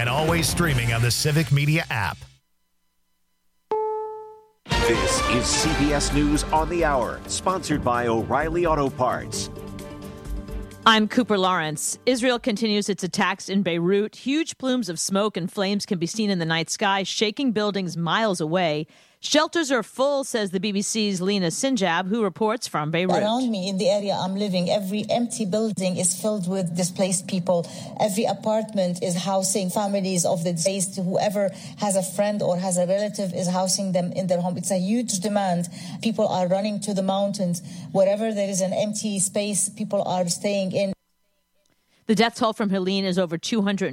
and always streaming on the Civic Media app. This is CBS News on the Hour, sponsored by O'Reilly Auto Parts. I'm Cooper Lawrence. Israel continues its attacks in Beirut. Huge plumes of smoke and flames can be seen in the night sky, shaking buildings miles away. Shelters are full, says the BBC's Lena Sinjab, who reports from Beirut. Around me in the area I'm living, every empty building is filled with displaced people. Every apartment is housing families of the displaced. Whoever has a friend or has a relative is housing them in their home. It's a huge demand. People are running to the mountains. Wherever there is an empty space, people are staying in. The death toll from Helene is over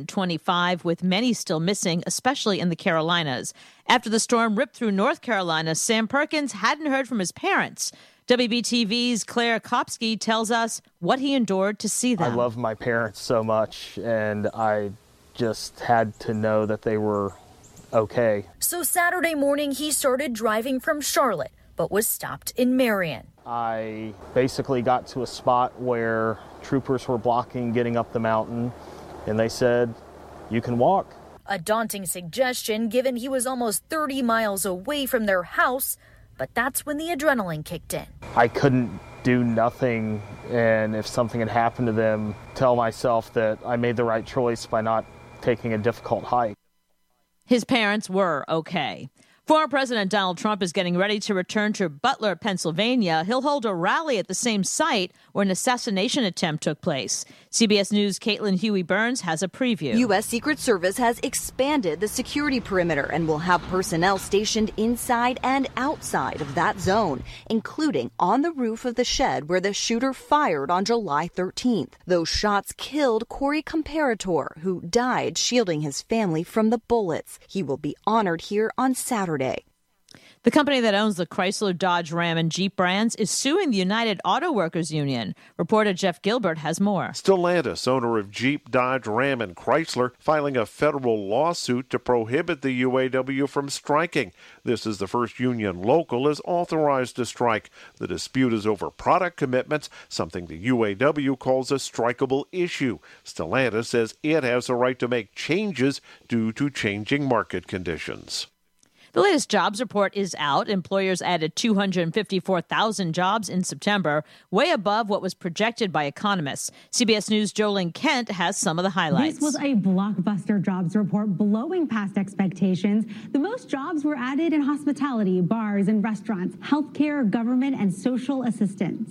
225, with many still missing, especially in the Carolinas. After the storm ripped through North Carolina, Sam Perkins hadn't heard from his parents. WBTV's Claire Kopsky tells us what he endured to see them. I love my parents so much, and I just had to know that they were okay. So Saturday morning, he started driving from Charlotte, but was stopped in Marion. I basically got to a spot where troopers were blocking getting up the mountain, and they said, "You can walk." A daunting suggestion, given he was almost 30 miles away from their house, but that's when the adrenaline kicked in. I couldn't do nothing, and if something had happened to them, tell myself that I made the right choice by not taking a difficult hike. His parents were okay. Former President Donald Trump is getting ready to return to Butler, Pennsylvania. He'll hold a rally at the same site where an assassination attempt took place. CBS News' Caitlin Huey-Burns has a preview. U.S. Secret Service has expanded the security perimeter and will have personnel stationed inside and outside of that zone, including on the roof of the shed where the shooter fired on July 13th. Those shots killed Corey Comparator, who died shielding his family from the bullets. He will be honored here on Saturday. The company that owns the Chrysler, Dodge, Ram, and Jeep brands is suing the United Auto Workers Union. Reporter Jeff Gilbert has more. Stellantis, owner of Jeep, Dodge, Ram, and Chrysler, filing a federal lawsuit to prohibit the UAW from striking. This is the first union local is authorized to strike. The dispute is over product commitments, something the UAW calls a strikeable issue. Stellantis says it has a right to make changes due to changing market conditions. The latest jobs report is out. Employers added 254,000 jobs in September, way above what was projected by economists. CBS News' Jolene Kent has some of the highlights. This was a blockbuster jobs report blowing past expectations. The most jobs were added in hospitality, bars and restaurants, healthcare, government, and social assistance.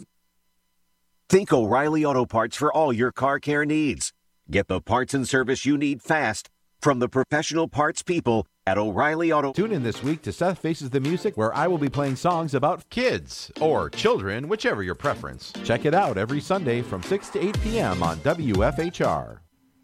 Think O'Reilly Auto Parts for all your car care needs. Get the parts and service you need fast from the professional parts people at O'Reilly Auto. Tune in this week to Seth Faces the Music, where I will be playing songs about kids or children, whichever your preference. Check it out every Sunday from 6 to 8 p.m. on WFHR.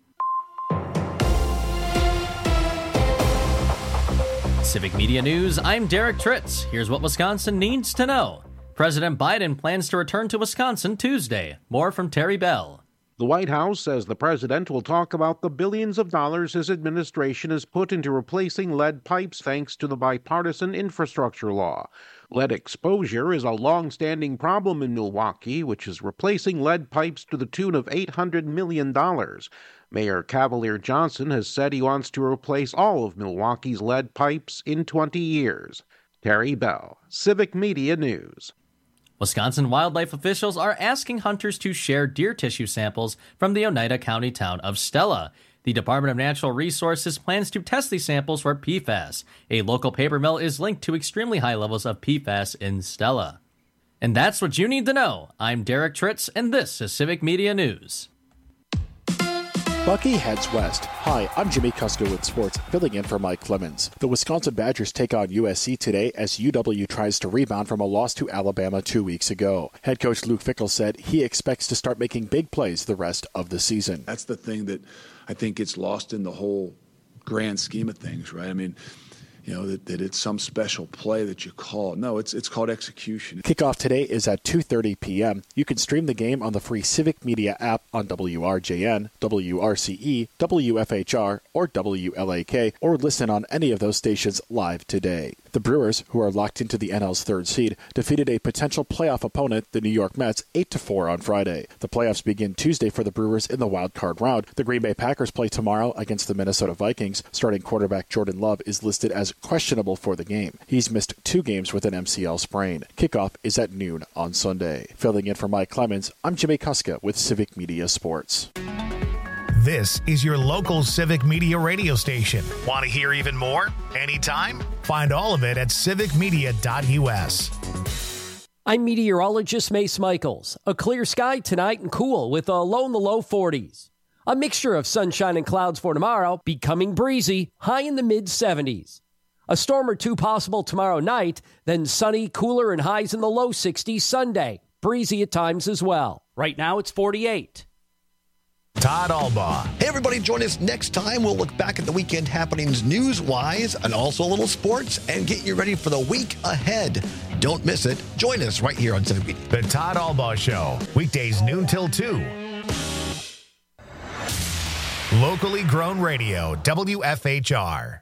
Civic Media News, I'm Derek Tritz. Here's what Wisconsin needs to know. President Biden plans to return to Wisconsin Tuesday. More from Terry Bell. The White House says the president will talk about the billions of dollars his administration has put into replacing lead pipes thanks to the bipartisan infrastructure law. Lead exposure is a long-standing problem in Milwaukee, which is replacing lead pipes to the tune of $800 million. Mayor Cavalier Johnson has said he wants to replace all of Milwaukee's lead pipes in 20 years. Terry Bell, Civic Media News. Wisconsin wildlife officials are asking hunters to share deer tissue samples from the Oneida County town of Stella. The Department of Natural Resources plans to test these samples for PFAS. A local paper mill is linked to extremely high levels of PFAS in Stella. And that's what you need to know. I'm Derek Tritz, and this is Civic Media News. Bucky heads west. Hi, I'm Jimmy Kusko with sports, filling in for Mike Clemens. The Wisconsin Badgers take on USC today as UW tries to rebound from a loss to Alabama 2 weeks ago. Head coach Luke Fickell said he expects to start making big plays the rest of the season. That's the thing that I think gets lost in the whole grand scheme of things, right? I mean, that it's some special play that you call. No, it's called execution. Kickoff today is at 2:30 p.m. You can stream the game on the free Civic Media app on WRJN, WRCE, WFHR, or WLAK, or listen on any of those stations live today. The Brewers, who are locked into the NL's third seed, defeated a potential playoff opponent, the New York Mets, 8-4 on Friday. The playoffs begin Tuesday for the Brewers in the wild card round. The Green Bay Packers play tomorrow against the Minnesota Vikings. Starting quarterback Jordan Love is listed as questionable for the game. He's missed 2 games with an MCL sprain. Kickoff is at noon on Sunday. Filling in for Mike Clemens, I'm Jimmy Kuska with Civic Media Sports. This is your local Civic Media radio station. Want to hear even more? Anytime? Find all of it at civicmedia.us. I'm meteorologist Mace Michaels. A clear sky tonight and cool with a low in the low 40s. A mixture of sunshine and clouds for tomorrow, becoming breezy, high in the mid-70s. A storm or two possible tomorrow night, then sunny, cooler, and highs in the low 60s Sunday. Breezy at times as well. Right now it's 48. Todd Albaugh. Hey, everybody, join us next time. We'll look back at the weekend happenings news-wise and also a little sports and get you ready for the week ahead. Don't miss it. Join us right here on Civic Media. The Todd Albaugh Show, weekdays noon till 2. Locally grown radio, WFHR.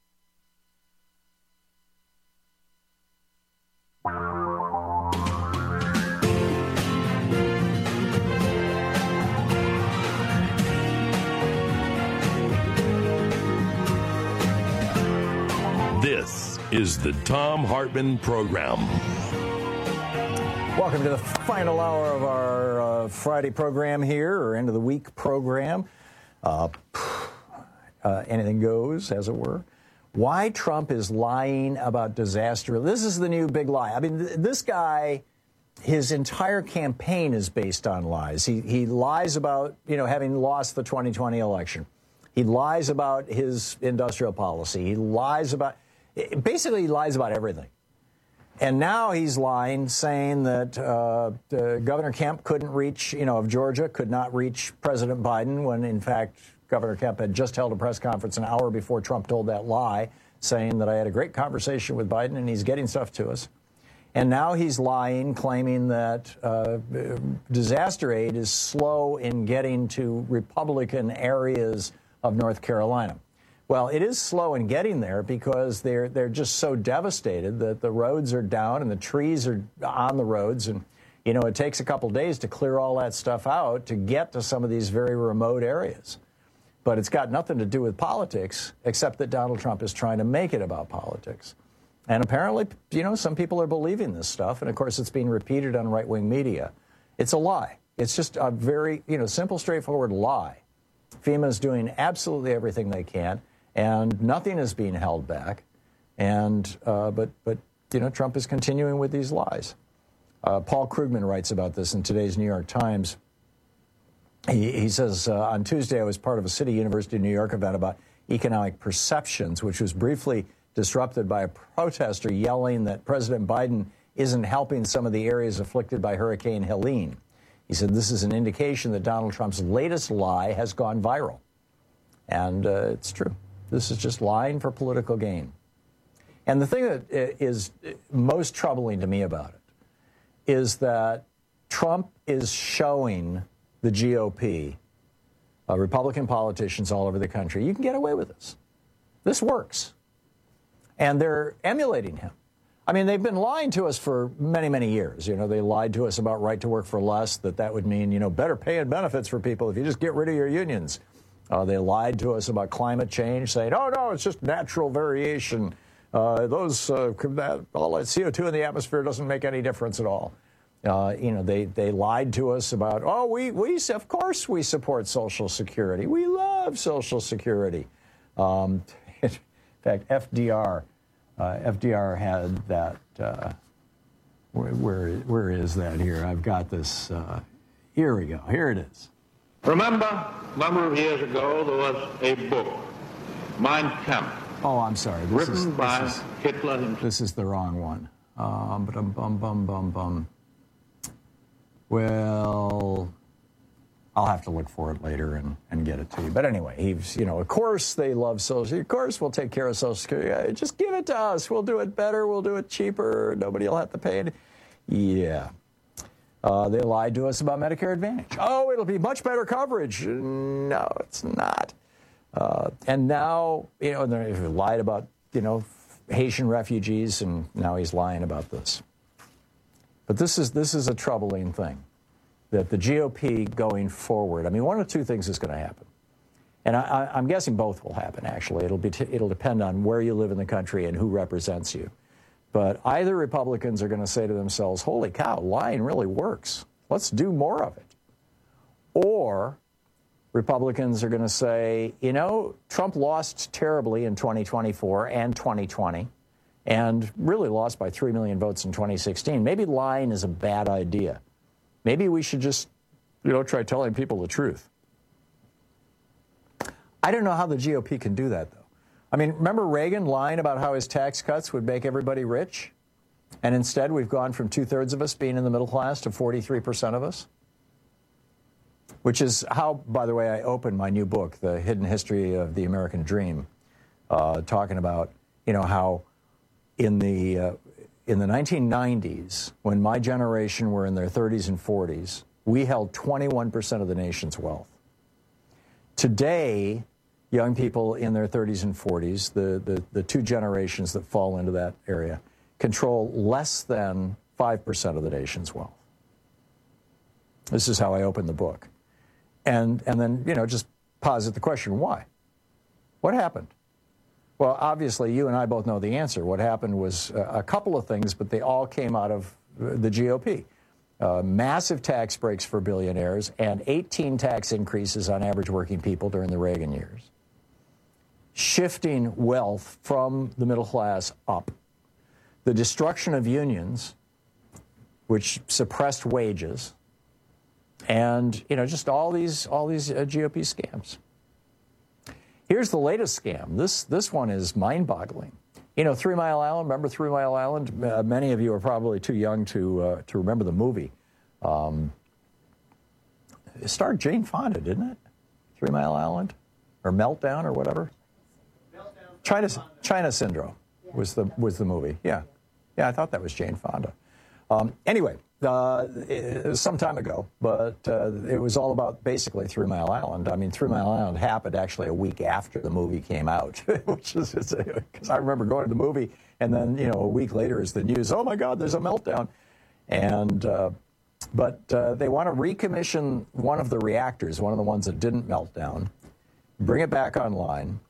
This is the Thom Hartmann Program. Welcome to the final hour of our Friday program here, or end of the week program. Anything goes, as it were. Why Trump is lying about disaster. This is the new big lie. I mean, this guy, his entire campaign is based on lies. He lies about, having lost the 2020 election. He lies about his industrial policy. He lies about everything. And now he's lying, saying that Governor Kemp couldn't reach, of Georgia, could not reach President Biden, when in fact Governor Kemp had just held a press conference an hour before Trump told that lie, saying that I had a great conversation with Biden and he's getting stuff to us. And now he's lying, claiming that disaster aid is slow in getting to Republican areas of North Carolina. Well, it is slow in getting there because they're just so devastated that the roads are down and the trees are on the roads. And, it takes a couple days to clear all that stuff out to get to some of these very remote areas. But it's got nothing to do with politics, except that Donald Trump is trying to make it about politics. And apparently, some people are believing this stuff. And, of course, it's being repeated on right-wing media. It's a lie. It's just a very, simple, straightforward lie. FEMA is doing absolutely everything they can, and nothing is being held back. And but Trump is continuing with these lies. Paul Krugman writes about this in today's New York Times. He says, on Tuesday, I was part of a City University of New York event about economic perceptions, which was briefly disrupted by a protester yelling that President Biden isn't helping some of the areas afflicted by Hurricane Helene. He said this is an indication that Donald Trump's latest lie has gone viral. And it's true. This is just lying for political gain. And the thing that is most troubling to me about it is that Trump is showing the GOP, Republican politicians all over the country, you can get away with this. This works. And they're emulating him. I mean, they've been lying to us for many, many years. They lied to us about right to work for less, that would mean, better pay and benefits for people if you just get rid of your unions. They lied to us about climate change, saying, oh, no, it's just natural variation. All that CO2 in the atmosphere doesn't make any difference at all. They lied to us about, of course we support Social Security. We love Social Security. In fact, FDR had that. Where is that here? I've got this. Here we go. Here it is. Remember, a number of years ago, there was a book, Mein Kampf. Oh, I'm sorry. Written by Hitler himself. This is the wrong one. Well, I'll have to look for it later and get it to you. But anyway, he's, of course they love Social Security. Of course we'll take care of Social Security. Just give it to us. We'll do it better. We'll do it cheaper. Nobody will have to pay it. Yeah. They lied to us about Medicare Advantage. Oh, it'll be much better coverage. No, it's not. And now, they lied about, Haitian refugees, and now he's lying about this. But this is a troubling thing, that the GOP going forward, one of two things is going to happen. And I'm guessing both will happen, actually. It'll depend on where you live in the country and who represents you. But either Republicans are going to say to themselves, holy cow, lying really works. Let's do more of it. Or Republicans are going to say, Trump lost terribly in 2024 and 2020 and really lost by 3 million votes in 2016. Maybe lying is a bad idea. Maybe we should just, try telling people the truth. I don't know how the GOP can do that, though. Remember Reagan lying about how his tax cuts would make everybody rich? And instead, we've gone from 2/3 of us being in the middle class to 43% of us? Which is how, by the way, I opened my new book, The Hidden History of the American Dream, talking about, how in the 1990s, when my generation were in their 30s and 40s, we held 21% of the nation's wealth. Today, young people in their 30s and 40s, the two generations that fall into that area, control less than 5% of the nation's wealth. This is how I opened the book. And then, just posit the question, why? What happened? Well, obviously, you and I both know the answer. What happened was a couple of things, but they all came out of the GOP. Massive tax breaks for billionaires and 18 tax increases on average working people during the Reagan years. Shifting wealth from the middle class up. The destruction of unions, which suppressed wages. And, just all these GOP scams. Here's the latest scam. This one is mind-boggling. 3 Mile Island, remember 3 Mile Island? Many of you are probably too young to remember the movie. It starred Jane Fonda, didn't it? 3 Mile Island? Or Meltdown or whatever? China Syndrome was the movie. Yeah, I thought that was Jane Fonda. Anyway, it was some time ago, but it was all about basically 3 Mile Island. 3 Mile Island happened actually a week after the movie came out, which is because I remember going to the movie, and then a week later is the news. Oh my God, there's a meltdown, and but they want to recommission one of the reactors, one of the ones that didn't melt down, bring it back online,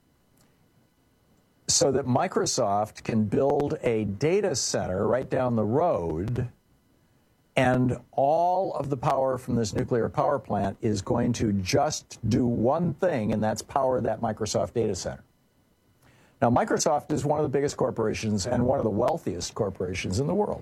so that Microsoft can build a data center right down the road, and all of the power from this nuclear power plant is going to just do one thing, and that's power that Microsoft data center. Now, Microsoft is one of the biggest corporations and one of the wealthiest corporations in the world.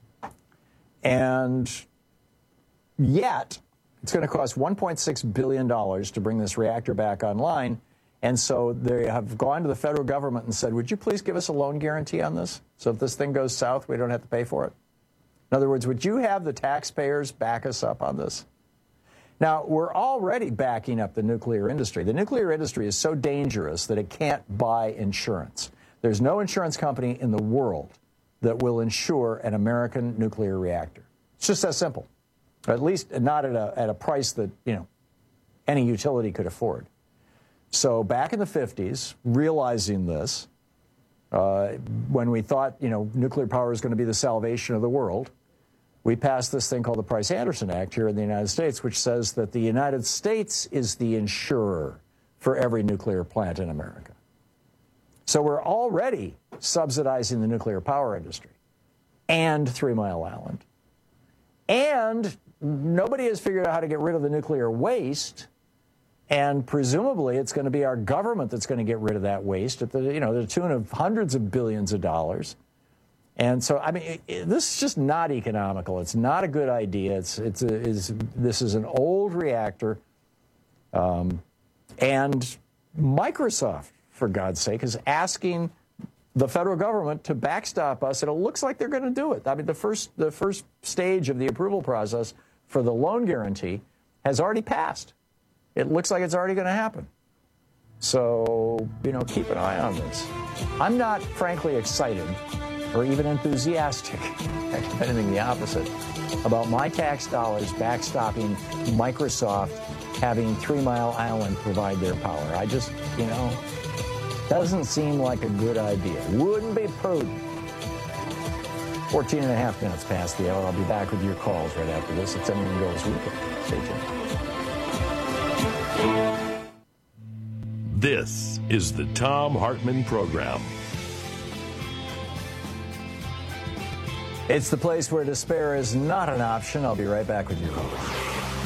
And yet, it's going to cost $1.6 billion to bring this reactor back online. And so they have gone to the federal government and said, would you please give us a loan guarantee on this? So if this thing goes south, we don't have to pay for it. In other words, would you have the taxpayers back us up on this? Now, we're already backing up the nuclear industry. The nuclear industry is so dangerous that it can't buy insurance. There's no insurance company in the world that will insure an American nuclear reactor. It's just that simple. At least not at a price that, any utility could afford. So back in the 50s, realizing this, when we thought, nuclear power is going to be the salvation of the world, we passed this thing called the Price-Anderson Act here in the United States, which says that the United States is the insurer for every nuclear plant in America. So we're already subsidizing the nuclear power industry and 3 Mile Island. And nobody has figured out how to get rid of the nuclear waste. And presumably it's going to be our government that's going to get rid of that waste at the tune of hundreds of billions of dollars. And so, this is just not economical. It's not a good idea. This is an old reactor. And Microsoft, for God's sake, is asking the federal government to backstop us, and it looks like they're going to do it. The first stage of the approval process for the loan guarantee has already passed. It looks like it's already going to happen. So, keep an eye on this. I'm not, frankly, excited or even enthusiastic, if anything the opposite, about my tax dollars backstopping Microsoft having 3 Mile Island provide their power. I just, doesn't seem like a good idea. Wouldn't be prudent. 14 and a half minutes past the hour. I'll be back with your calls right after this. It's Anything Goes Weekend. Stay tuned. This is the Thom Hartmann Program. It's the place where despair is not an option. I'll be right back with your calls.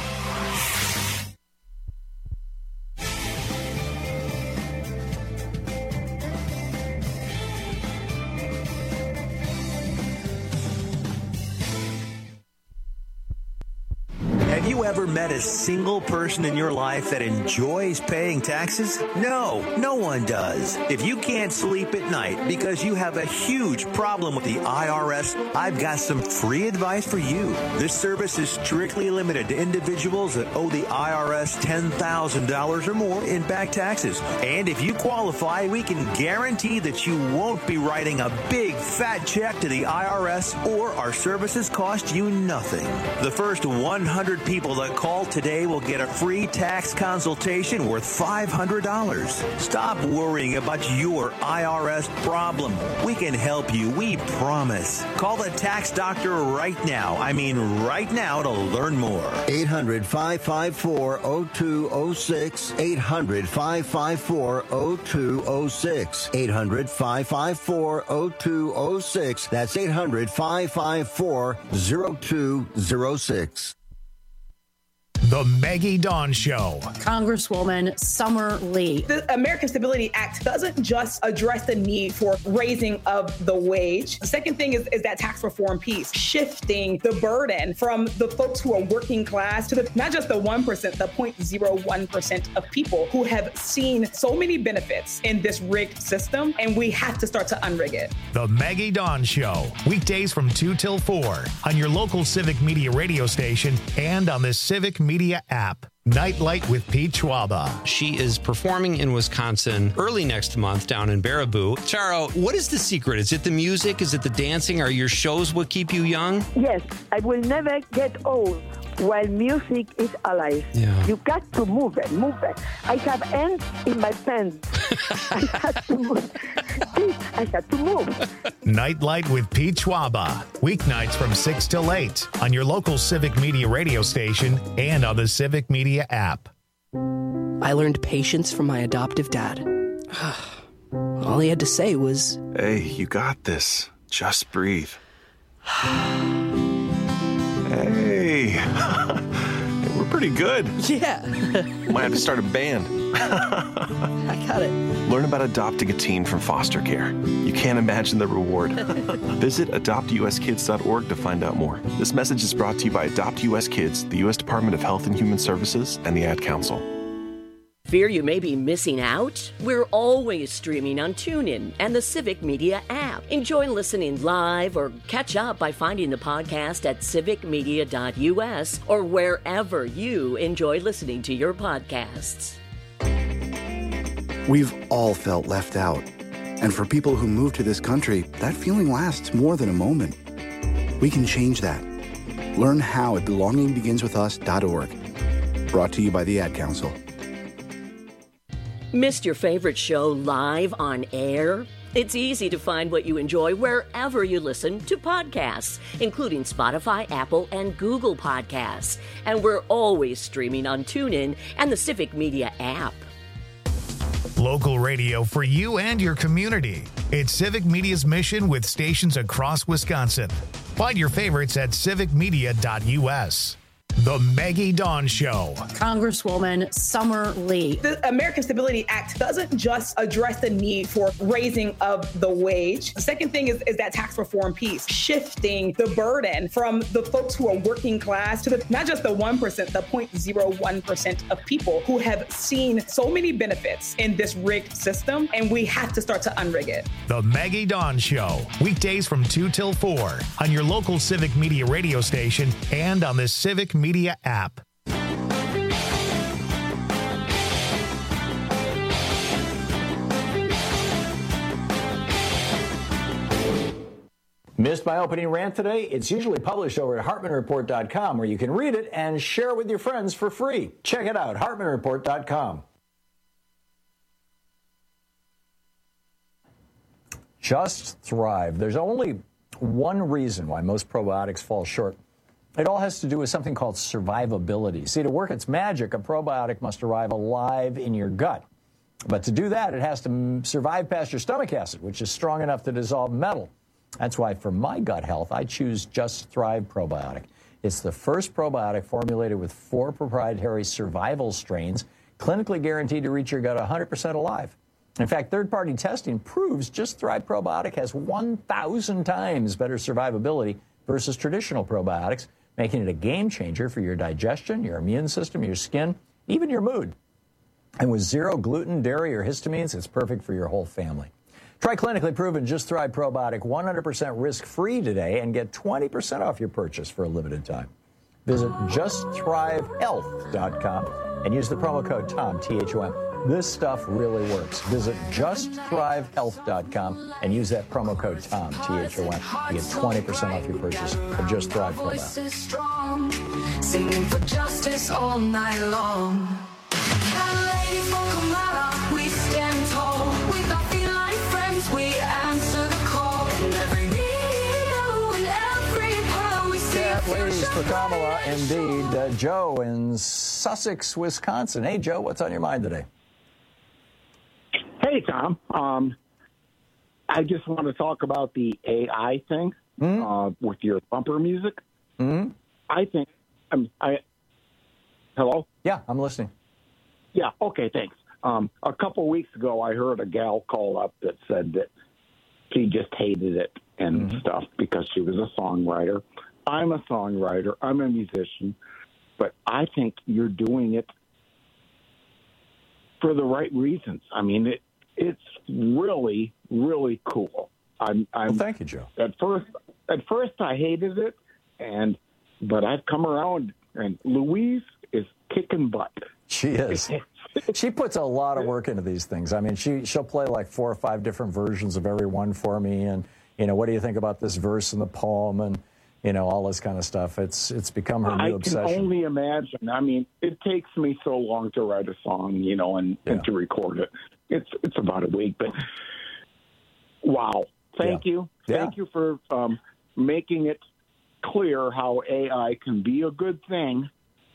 Ever met a single person in your life that enjoys paying taxes? No one does. If you can't sleep at night because you have a huge problem with the IRS, I've got some free advice for you. This service is strictly limited to individuals that owe the IRS $10,000 or more in back taxes. And if you qualify, we can guarantee that you won't be writing a big fat check to the IRS, or our services cost you nothing. The first 100 people that call today will get a free tax consultation worth $500. Stop worrying about your IRS problem. We can help you, we promise. Call the tax doctor right now. I mean right now, to learn more. 800-554-0206. 800-554-0206. 800-554-0206. That's 800-554-0206. The Maggie Dawn Show. Congresswoman Summer Lee. The American Stability Act doesn't just address the need for raising of the wage. The second thing is that tax reform piece, shifting the burden from the folks who are working class to not just the 1%, the 0.01% of people who have seen so many benefits in this rigged system, and we have to start to unrig it. The Maggie Dawn Show, weekdays from 2 till 4 on your local Civic Media radio station and on the Civic Media app. Nightlight with Pete Schwaba. She is performing in Wisconsin early next month down in Baraboo. Charo, what is the secret? Is it the music? Is it the dancing? Are your shows what keep you young? Yes, I will never get old while music is alive. Yeah. You got to move it. I have ants in my pants. I had to move. Nightlight with Pete Schwaba. Weeknights from 6 till 8 on your local Civic Media radio station and on the Civic Media app. I learned patience from my adoptive dad. All he had to say was, "Hey, you got this. Just breathe." Hey, we're pretty good. Yeah. Might have to start a band. I got it. Learn about adopting a teen from foster care. You can't imagine the reward. Visit adoptuskids.org to find out more. This message is brought to you by Adopt US Kids, the U.S. Department of Health and Human Services, and the Ad Council. Fear you may be missing out? We're always streaming on TuneIn and the Civic Media app. Enjoy listening live or catch up by finding the podcast at civicmedia.us or wherever you enjoy listening to your podcasts. We've all felt left out. And for people who move to this country, that feeling lasts more than a moment. We can change that. Learn how at belongingbeginswithus.org. Brought to you by the Ad Council. Missed your favorite show live on air? It's easy to find what you enjoy wherever you listen to podcasts, including Spotify, Apple, and Google Podcasts. And we're always streaming on TuneIn and the Civic Media app. Local radio for you and your community. It's Civic Media's mission with stations across Wisconsin. Find your favorites at civicmedia.us. The Maggie Dawn Show. Congresswoman Summer Lee. The American Stability Act doesn't just address the need for raising of the wage. The second thing is that tax reform piece, shifting the burden from the folks who are working class to not just the 1%, the 0.01% of people who have seen so many benefits in this rigged system, and we have to start to unrig it. The Maggie Dawn Show, weekdays from 2 till 4 on your local Civic Media radio station and on the Civic Media app. Missed my opening rant today? It's usually published over at HartmanReport.com, where you can read it and share it with your friends for free. Check it out, HartmanReport.com. Just Thrive. There's only one reason why most probiotics fall short. It all has to do with something called survivability. See, to work its magic, a probiotic must arrive alive in your gut. But to do that, it has to survive past your stomach acid, which is strong enough to dissolve metal. That's why for my gut health, I choose Just Thrive Probiotic. It's the first probiotic formulated with 4 proprietary survival strains, clinically guaranteed to reach your gut 100% alive. In fact, third-party testing proves Just Thrive Probiotic has 1,000 times better survivability versus traditional probiotics, making it a game changer for your digestion, your immune system, your skin, even your mood. And with 0 gluten, dairy, or histamines, it's perfect for your whole family. Try clinically proven Just Thrive Probiotic 100% risk-free today and get 20% off your purchase for a limited time. Visit JustThriveHealth.com and use the promo code TOM, T-H-O-M. This stuff really works. Visit JustThriveHealth.com and use that promo code TOM, T-H-O-M. You get 20% off your purchase of Just Thrive Probiotic. Singing for justice all night long. We stand tall with our feline friends. We answer the call. And every needle and every pearl we see. Ladies for Kamala, indeed. Joe in Sussex, Wisconsin. Hey, Joe, what's on your mind today? Hey, Tom. I just want to talk about the AI thing with your bumper music. Mm-hmm. I think hello? Yeah, I'm listening. Yeah, okay, thanks. A couple of weeks ago, I heard a gal call up that said that she just hated it and stuff because she was a songwriter. I'm a songwriter. I'm a musician. But I think you're doing it for the right reasons. I mean, it's really, really cool. Well, thank you, Joe. At first, I hated it, but I've come around, and Louise is kicking butt. She is. She puts a lot of work into these things. I mean, she'll play like 4 or 5 different versions of every one for me, and what do you think about this verse in the poem, and all this kind of stuff. It's become her new obsession. I can only imagine. I mean, it takes me so long to write a song, and to record it. It's about a week, but wow! Thank you for making it clear how AI can be a good thing.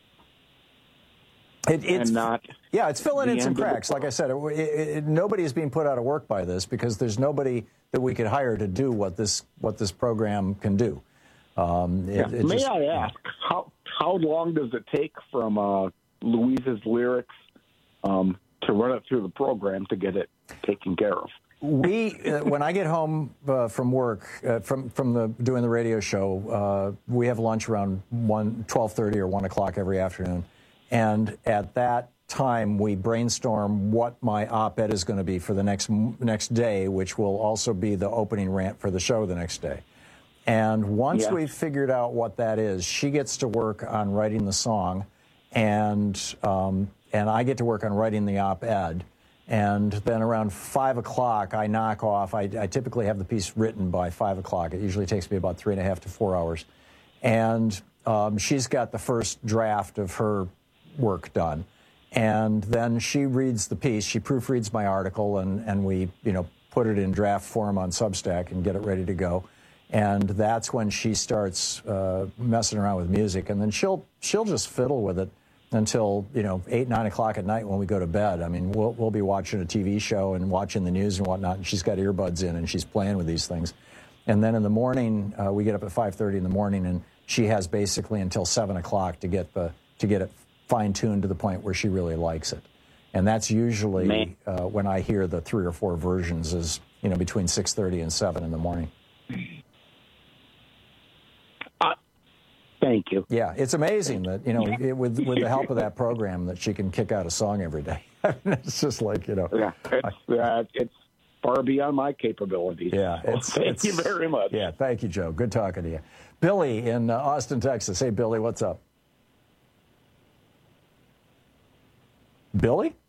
It's filling in some cracks. Like I said, nobody is being put out of work by this because there's nobody that we could hire to do what this program can do. May I ask, how long does it take from Louise's lyrics to run it through the program to get it taken care of? When I get home from work, from doing the radio show, we have lunch around 12:30 or 1 o'clock every afternoon. And at that time, we brainstorm what my op-ed is going to be for the next day, which will also be the opening rant for the show the next day. And once we've figured out what that is, she gets to work on writing the song, and I get to work on writing the op-ed. And then around 5 o'clock, I knock off. I typically have the piece written by 5 o'clock. It usually takes me about 3.5 to 4 hours. And she's got the first draft of her work done. And then she reads the piece. She proofreads my article, and we, put it in draft form on Substack and get it ready to go. And that's when she starts messing around with music. And then she'll just fiddle with it until, 8, 9 o'clock at night when we go to bed. I mean, we'll be watching a TV show and watching the news and whatnot, and she's got earbuds in and she's playing with these things. And then in the morning, we get up at 5:30 in the morning, and she has basically until 7 o'clock to get it fine-tuned to the point where she really likes it. And that's usually when I hear the 3 or 4 versions is, between 6:30 and 7 in the morning. Thank you. Yeah, it's amazing that, with the help of that program, that she can kick out a song every day. I mean, it's just like, it's far beyond my capabilities. Yeah. Thank you very much. Yeah, thank you, Joe. Good talking to you. Billy in Austin, Texas. Hey, Billy, what's up? Billy?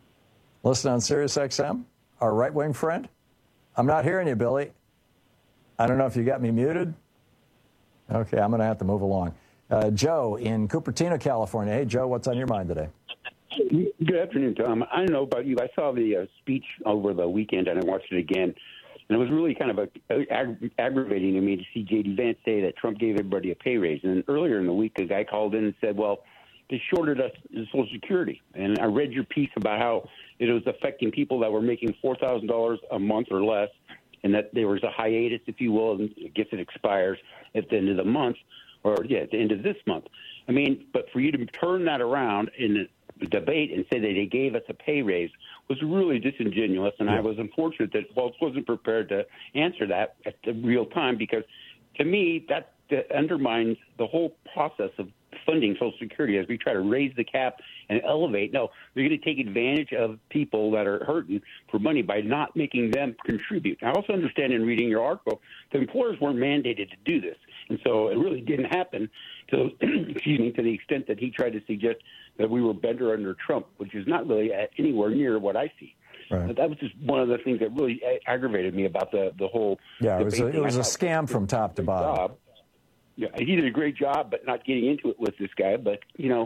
Listen on Sirius XM, our right-wing friend? I'm not hearing you, Billy. I don't know if you got me muted. Okay, I'm going to have to move along. Joe in Cupertino, California. Hey, Joe, what's on your mind today? Good afternoon, Tom. I don't know about you. I saw the speech over the weekend, and I watched it again. And it was really kind of aggravating to me to see J.D. Vance say that Trump gave everybody a pay raise. And then earlier in the week, a guy called in and said, well, they shorted us Social Security. And I read your piece about how it was affecting people that were making $4,000 a month or less, and that there was a hiatus, if you will, and I guess it expires at the end of the month, or, at the end of this month. I mean, but for you to turn that around in the debate and say that they gave us a pay raise was really disingenuous, and I was unfortunate that Wells wasn't prepared to answer that at the real time, because to me that undermines the whole process of funding Social Security as we try to raise the cap and elevate. No, they're going to take advantage of people that are hurting for money by not making them contribute. I also understand in reading your article that employers weren't mandated to do this, and so it really didn't happen to to the extent that he tried to suggest that we were better under Trump, which is not really anywhere near what I see. Right. That was just one of the things that really aggravated me about the whole. Yeah, it was a scam from top to bottom. Yeah, he did a great job, but not getting into it with this guy. But,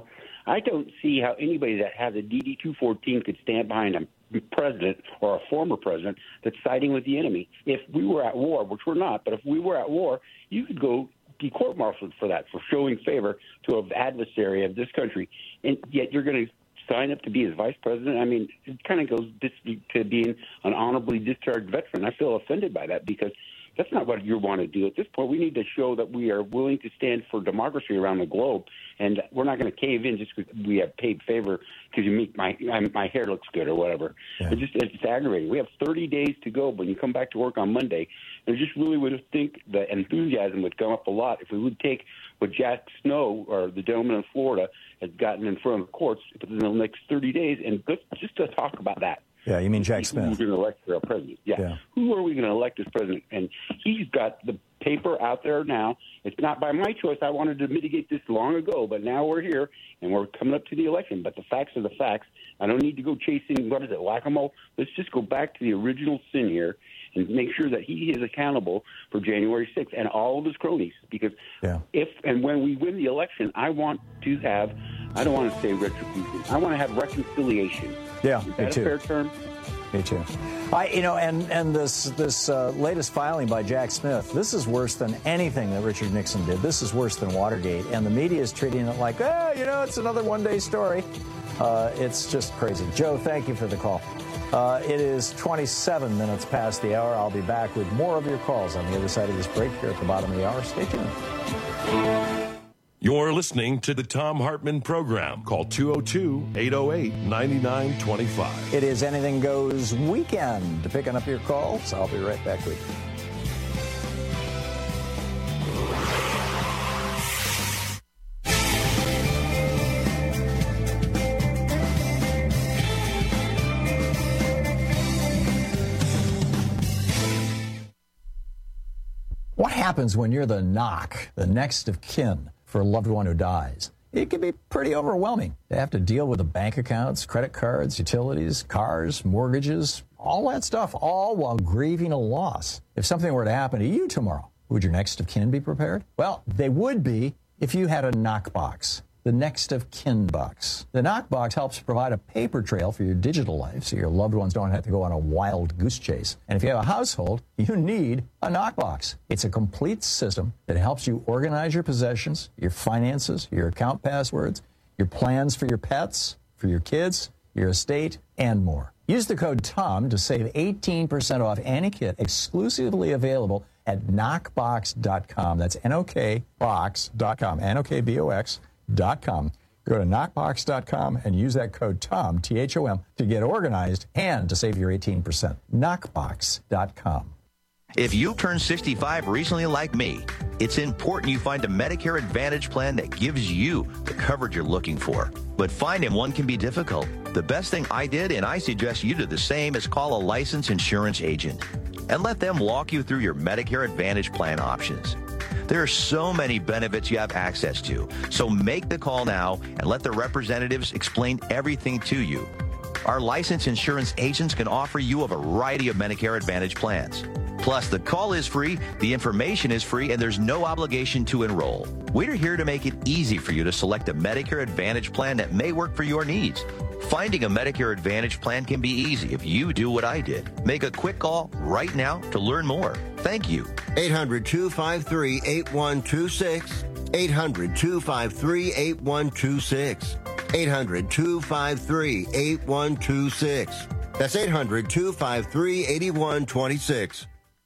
I don't see how anybody that has a DD-214 could stand behind a president or a former president that's siding with the enemy. If we were at war, which we're not, but if we were at war, you could go be court-martialed for that, for showing favor to an adversary of this country. And yet you're going to sign up to be his vice president? I mean, it kind of goes to being an honorably discharged veteran. I feel offended by that, because that's not what you want to do. At this point, we need to show that we are willing to stand for democracy around the globe, and we're not going to cave in just because we have paid favor because you make my hair looks good or whatever. Yeah. It's aggravating. We have 30 days to go when you come back to work on Monday. And I just really would think the enthusiasm would come up a lot if we would take what Jack Snow, or the gentleman in Florida, has gotten in front of the courts within the next 30 days, and just to talk about that. Yeah, you mean Jack Smith. Who are we going to elect for a president? Yeah. Who are we going to elect as president? And he's got the paper out there now. It's not by my choice. I wanted to mitigate this long ago, but now we're here, and we're coming up to the election. But the facts are the facts. I don't need to go chasing, whack-a-mole. Let's just go back to the original sin here and make sure that he is accountable for January 6th and all of his cronies. Because if and when we win the election, I want to have, I don't want to say retribution, I want to have reconciliation. Yeah, is that a fair term? Me too. And this latest filing by Jack Smith, this is worse than anything that Richard Nixon did. This is worse than Watergate, and the media is treating it like, it's another one-day story. It's just crazy. Joe, thank you for the call. It is 27 minutes past the hour. I'll be back with more of your calls on the other side of this break here at the bottom of the hour. Stay tuned. You're listening to the Thom Hartmann Program. Call 202-808-9925. It is Anything Goes weekend. Picking up your calls. I'll be right back with you. What happens when you're the next of kin for a loved one who dies? It can be pretty overwhelming. They have to deal with the bank accounts, credit cards, utilities, cars, mortgages, all that stuff, all while grieving a loss. If something were to happen to you tomorrow, would your next of kin be prepared? Well, they would be if you had a knockbox. The next of kin box. The knockbox helps provide a paper trail for your digital life so your loved ones don't have to go on a wild goose chase. And if you have a household, you need a knockbox. It's a complete system that helps you organize your possessions, your finances, your account passwords, your plans for your pets, for your kids, your estate, and more. Use the code TOM to save 18% off any kit exclusively available at knockbox.com. That's NOKBox.com, NOKBOX.com. Go to knockbox.com and use that code TOM, THOM, to get organized and to save your 18%. Knockbox.com. If you turned 65 recently like me, it's important you find a Medicare Advantage plan that gives you the coverage you're looking for. But finding one can be difficult. The best thing I did, and I suggest you do the same, is call a licensed insurance agent and let them walk you through your Medicare Advantage plan options. There are so many benefits you have access to, so make the call now and let the representatives explain everything to you. Our licensed insurance agents can offer you a variety of Medicare Advantage plans. Plus, the call is free, the information is free, and there's no obligation to enroll. We're here to make it easy for you to select a Medicare Advantage plan that may work for your needs. Finding a Medicare Advantage plan can be easy if you do what I did. Make a quick call right now to learn more. Thank you. 800-253-8126. 800-253-8126. 800-253-8126. That's 800-253-8126.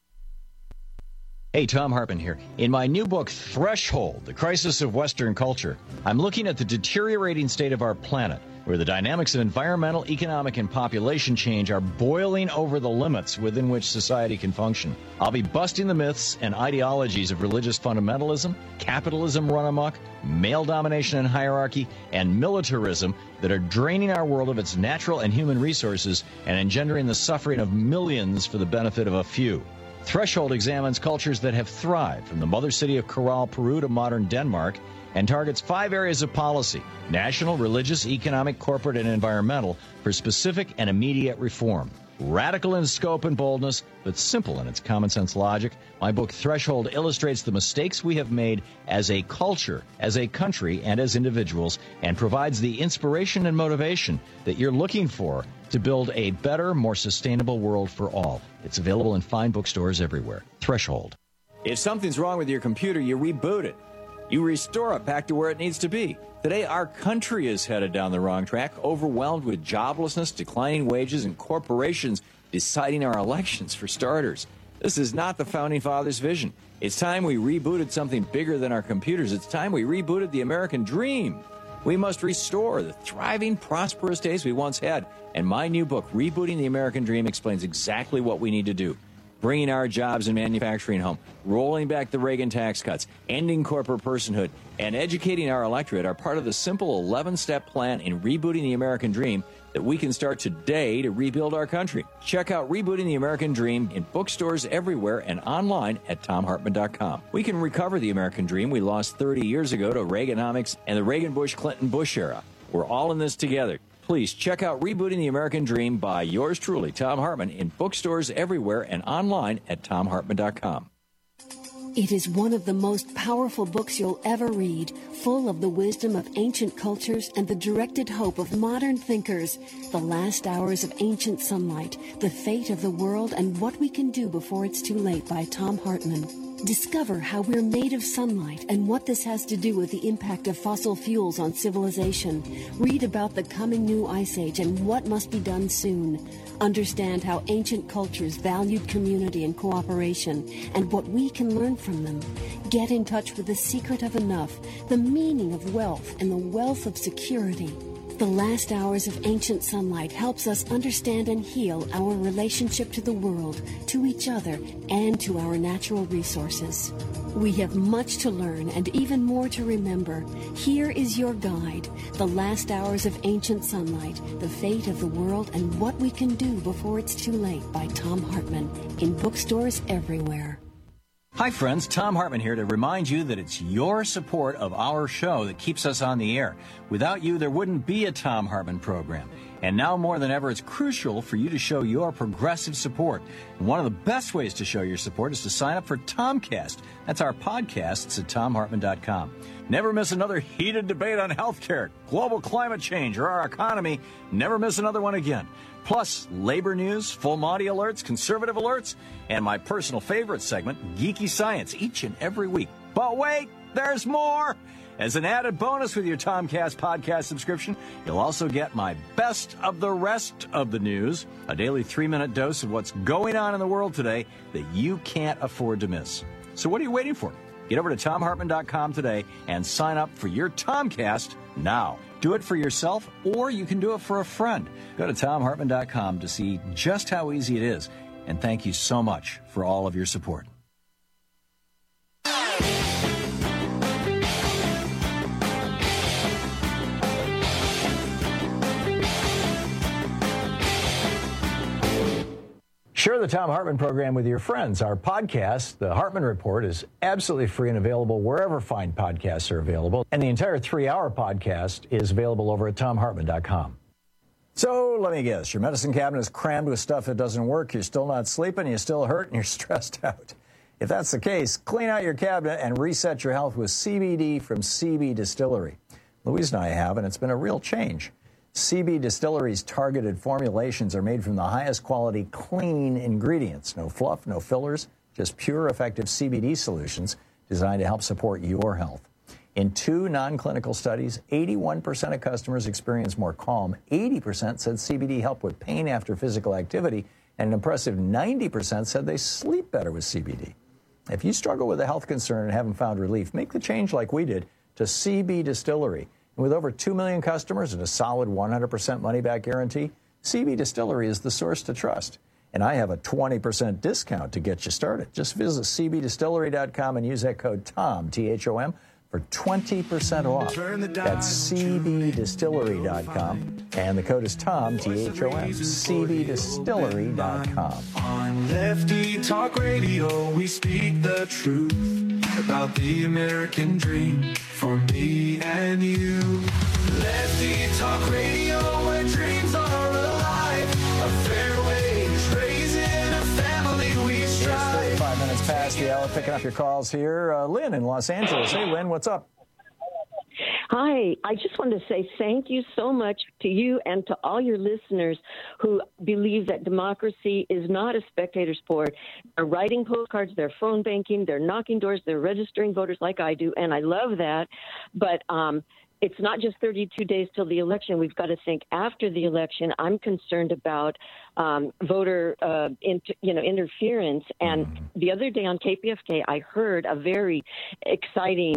Hey, Tom Hartman here. In my new book, Threshold, The Crisis of Western Culture, I'm looking at the deteriorating state of our planet, where the dynamics of environmental, economic, and population change are boiling over the limits within which society can function. I'll be busting the myths and ideologies of religious fundamentalism, capitalism run amok, male domination and hierarchy, and militarism that are draining our world of its natural and human resources and engendering the suffering of millions for the benefit of a few. Threshold examines cultures that have thrived, from the mother city of Corral, Peru to modern Denmark, and targets 5 areas of policy: national, religious, economic, corporate, and environmental, for specific and immediate reform. Radical in scope and boldness, but simple in its common sense logic, my book Threshold illustrates the mistakes we have made as a culture, as a country, and as individuals, and provides the inspiration and motivation that you're looking for to build a better, more sustainable world for all. It's available in fine bookstores everywhere. Threshold. If something's wrong with your computer, you reboot it. You restore it back to where it needs to be. Today, our country is headed down the wrong track, overwhelmed with joblessness, declining wages, and corporations deciding our elections, for starters. This is not the Founding Fathers' vision. It's time we rebooted something bigger than our computers. It's time we rebooted the American dream. We must restore the thriving, prosperous days we once had. And my new book, Rebooting the American Dream, explains exactly what we need to do. Bringing our jobs and manufacturing home, rolling back the Reagan tax cuts, ending corporate personhood, and educating our electorate are part of the simple 11-step plan in rebooting the American dream that we can start today to rebuild our country. Check out Rebooting the American Dream in bookstores everywhere and online at TomHartman.com. We can recover the American dream we lost 30 years ago to Reaganomics and the Reagan-Bush-Clinton-Bush era. We're all in this together. Please check out Rebooting the American Dream by yours truly, Tom Hartman, in bookstores everywhere and online at TomHartman.com. It is one of the most powerful books you'll ever read, full of the wisdom of ancient cultures and the directed hope of modern thinkers. The Last Hours of Ancient Sunlight, The Fate of the World, and What We Can Do Before It's Too Late by Tom Hartman. Discover how we're made of sunlight and what this has to do with the impact of fossil fuels on civilization. Read about the coming new ice age and what must be done soon. Understand how ancient cultures valued community and cooperation and what we can learn from them. Get in touch with the secret of enough, the meaning of wealth, and the wealth of security. The Last Hours of Ancient Sunlight helps us understand and heal our relationship to the world, to each other, and to our natural resources. We have much to learn and even more to remember. Here is your guide, The Last Hours of Ancient Sunlight, The Fate of the World, and What We Can Do Before It's Too Late by Tom Hartman, in bookstores everywhere. Hi, friends. Tom Hartman here to remind you that it's your support of our show that keeps us on the air. Without you, there wouldn't be a Tom Hartman program. And now more than ever, it's crucial for you to show your progressive support. And one of the best ways to show your support is to sign up for Tomcast. That's our podcast. It's at TomHartman.com. Never miss another heated debate on healthcare, global climate change, or our economy. Never miss another one again. Plus, labor news, full Monty alerts, conservative alerts, and my personal favorite segment, Geeky Science, each and every week. But wait, there's more! As an added bonus with your Tomcast podcast subscription, you'll also get my best of the rest of the news, a daily 3-minute dose of what's going on in the world today that you can't afford to miss. So what are you waiting for? Get over to TomHartman.com today and sign up for your Tomcast now. Do it for yourself, or you can do it for a friend. Go to TomHartman.com to see just how easy it is. And thank you so much for all of your support. Share the Tom Hartman program with your friends. Our podcast, The Hartman Report, is absolutely free and available wherever fine podcasts are available. And the entire 3-hour podcast is available over at TomHartman.com. So let me guess, your medicine cabinet is crammed with stuff that doesn't work, you're still not sleeping, you still hurt, and you're stressed out. If that's the case, clean out your cabinet and reset your health with CBD from CB Distillery. Louise and I have, and it's been a real change. CB Distillery's targeted formulations are made from the highest quality clean ingredients. No fluff, no fillers, just pure, effective CBD solutions designed to help support your health. In 2 non-clinical studies, 81% of customers experienced more calm, 80% said CBD helped with pain after physical activity, and an impressive 90% said they sleep better with CBD. If you struggle with a health concern and haven't found relief, make the change like we did to CB Distillery. And with over 2 million customers and a solid 100% money-back guarantee, CB Distillery is the source to trust. And I have a 20% discount to get you started. Just visit cbdistillery.com and use that code TOM, T-H-O-M, for 20% off. That's cbdistillery.com, and the code is TOM, T-H-O-M, cbdistillery.com. On Lefty Talk Radio, we speak the truth about the American dream for me and you. Lefty Talk Radio, where dreams are alive. A fair wage, raising a family we strive. 35 minutes past the hour, picking up your calls here. Lynn in Los Angeles. Hey, Lynn, what's up? Hi, I just wanted to say thank you so much to you and to all your listeners who believe that democracy is not a spectator sport. They're writing postcards, they're phone banking, they're knocking doors, they're registering voters like I do, and I love that. But it's not just 32 days till the election. We've got to think after the election. I'm concerned about voter interference. And the other day on KPFK, I heard a very exciting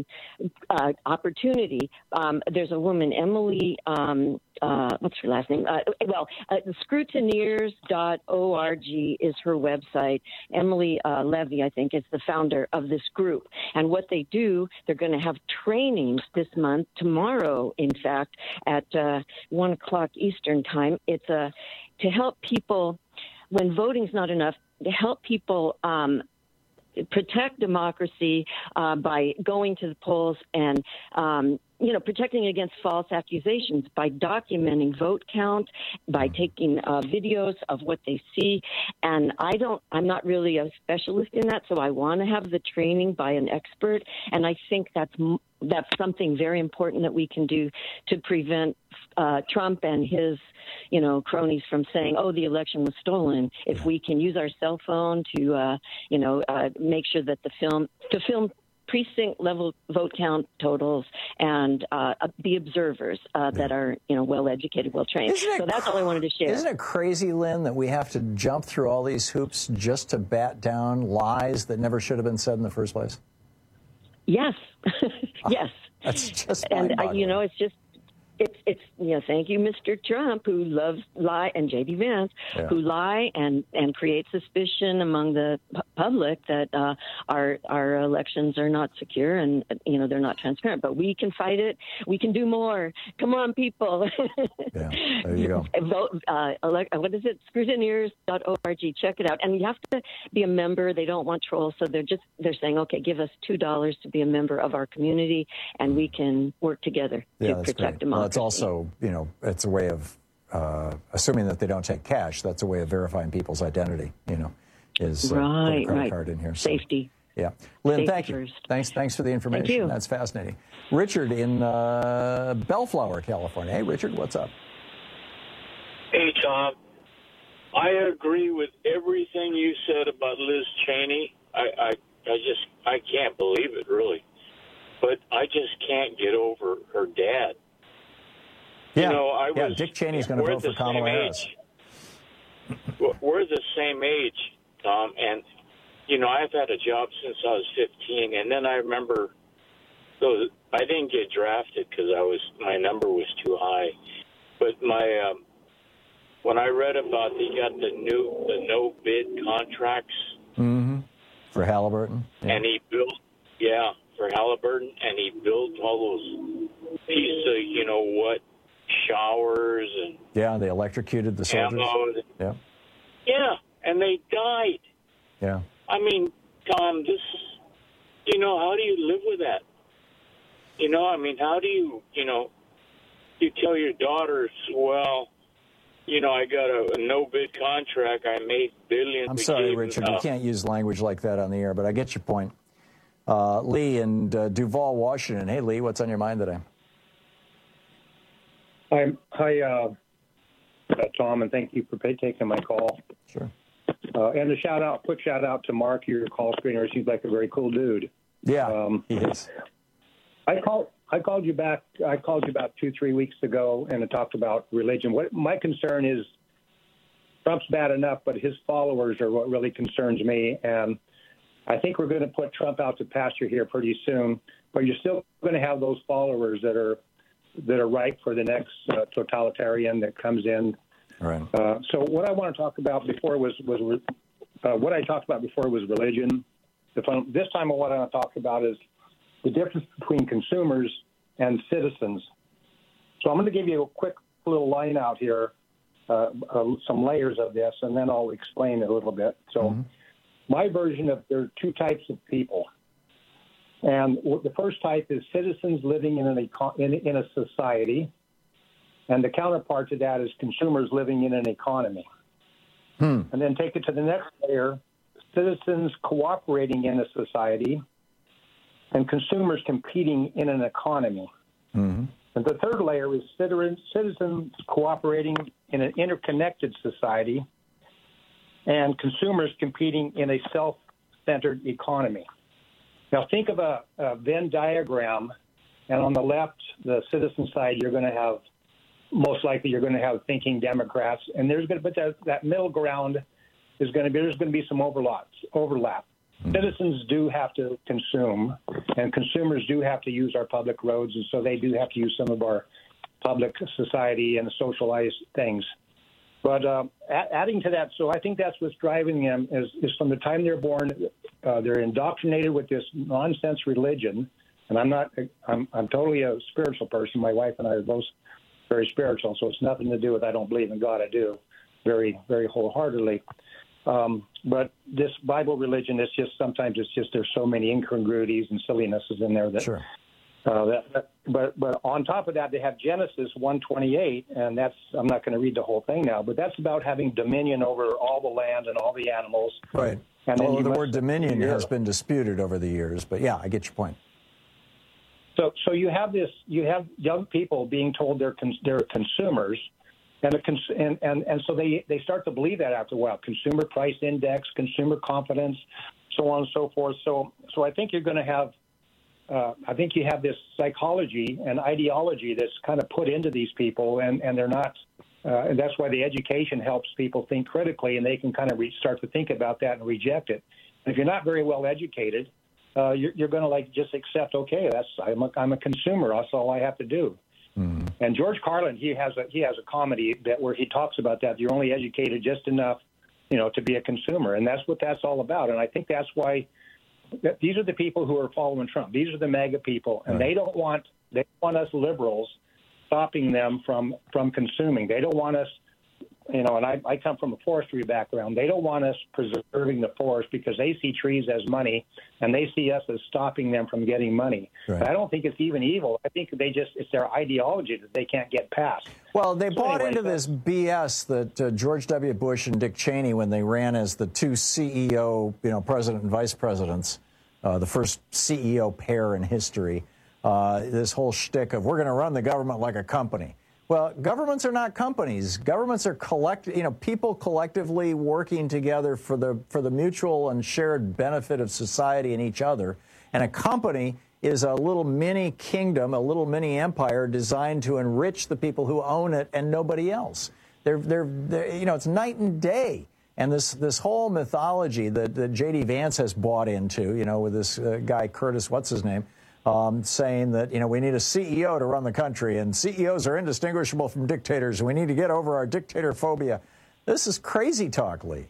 opportunity. There's a woman, Emily, what's her last name? Scrutineers.org is her website. Emily Levy, I think, is the founder of this group. And what they do, they're going to have trainings this month, tomorrow, in fact, at 1 o'clock Eastern time. It's to help people, when voting's not enough, to help people protect democracy by going to the polls and protecting against false accusations by documenting vote count, by taking videos of what they see. And I'm not really a specialist in that, so I want to have the training by an expert. And I think that's something very important that we can do to prevent Trump and his, cronies from saying, "Oh, the election was stolen." If we can use our cell phone to, make sure that the film precinct level vote count totals and the observers that are, well educated, well trained. So that's all I wanted to share. Isn't it crazy, Lynn, that we have to jump through all these hoops just to bat down lies that never should have been said in the first place? Yes. Yes. That's just mind-boggling. It's thank you, Mr. Trump, who loves lie, and J.D. Vance, who lie and create suspicion among the public that our elections are not secure and, they're not transparent. But we can fight it. We can do more. Come on, people. Yeah, there you go. Vote, what is it? Scrutineers.org. Check it out. And you have to be a member. They don't want trolls. So they're saying, okay, give us $2 to be a member of our community, and we can work together to protect democracy. It's also, it's a way of, assuming that they don't take cash, that's a way of verifying people's identity, is put a credit card in here. So, safety. Yeah. Lynn, Safety thank you. first. Thanks for the information. Thank you. That's fascinating. Richard in Bellflower, California. Hey, Richard, what's up? Hey, Tom. I agree with everything you said about Liz Cheney. I can't believe it, really. But I just can't get over her dad. Yeah, Dick Cheney's going to vote for Kamala Harris. We're the same age, Tom, and, I've had a job since I was 15, and then I remember, I didn't get drafted because my number was too high, but when I read about they got the no bid contracts for Halliburton, and he built, for Halliburton, and he built all those pieces of, showers and they electrocuted the soldiers. And they died. Yeah. I mean, Tom, this, how do you live with that? How do you, you tell your daughters, well, I got a no-bid contract. I made billions. I'm sorry, Richard. You can't use language like that on the air, but I get your point. Lee in Duval, Washington. Hey, Lee, what's on your mind today? Hi, Tom, and thank you for taking my call. Sure. And quick shout out to Mark, your call screener. He seems like a very cool dude. Yeah, he is. I called you back. I called you about 2-3 weeks ago, and I talked about religion. What my concern is, Trump's bad enough, but his followers are what really concerns me. And I think we're going to put Trump out to pasture here pretty soon. But you're still going to have those followers that are ripe for the next totalitarian that comes in. Right. So what I want to talk about before was what I talked about before was religion. This time, what I want to talk about is the difference between consumers and citizens. So I'm going to give you a quick little line out here, some layers of this, and then I'll explain it a little bit. So my version of there are two types of people. And the first type is citizens living in a society, and the counterpart to that is consumers living in an economy. And then take it to the next layer, citizens cooperating in a society, and consumers competing in an economy. And the third layer is citizens cooperating in an interconnected society, and consumers competing in a self-centered economy. Now, think of a Venn diagram, and on the left, the citizen side, you're going to have, most likely, you're going to have thinking Democrats, and there's going to be that middle ground is going to be, there's going to be some overlap. Citizens do have to consume, and consumers do have to use our public roads, and so they do have to use some of our public society and socialized things. But adding to that, so I think that's what's driving them is from the time they're born, they're indoctrinated with this nonsense religion. And I'm totally a spiritual person. My wife and I are both very spiritual, so it's nothing to do with I don't believe in God. I do very, very wholeheartedly. But this Bible religion is just sometimes there's so many incongruities and sillinesses in there that. Sure. But on top of that, they have Genesis 1:28, and I'm not going to read the whole thing now, but that's about having dominion over all the land and all the animals. Right. And although the word dominion has been disputed over the years, but yeah, I get your point. So you have young people being told they're consumers, and so they start to believe that after a while. Consumer price index, consumer confidence, so on and so forth. So I think you're going to have. I think you have this psychology and ideology that's kind of put into these people, and they're not. And that's why the education helps people think critically, and they can kind of start to think about that and reject it. And if you're not very well educated, you're going to just accept. Okay, I'm a consumer. That's all I have to do. And George Carlin, he has a comedy where he talks about that. You're only educated just enough, to be a consumer, and that's what that's all about. And I think that's why. These are the people who are following Trump. These are the MAGA people, and they want us liberals stopping them from consuming. They don't want us, and I come from a forestry background. They don't want us preserving the forest because they see trees as money, and they see us as stopping them from getting money. Right. I don't think it's even evil. I think it's their ideology that they can't get past. Well, they bought into this BS that George W. Bush and Dick Cheney, when they ran as the two CEO, president and vice presidents, the first CEO pair in history, this whole shtick of we're going to run the government like a company. Well, governments are not companies. Governments are people collectively working together for the mutual and shared benefit of society and each other. And a company is a little mini kingdom, a little mini empire designed to enrich the people who own it and nobody else. They're it's night and day. And this whole mythology that J.D. Vance has bought into, with this guy Curtis, what's his name, saying that, we need a CEO to run the country, and CEOs are indistinguishable from dictators, and we need to get over our dictator phobia. This is crazy talk, Lee.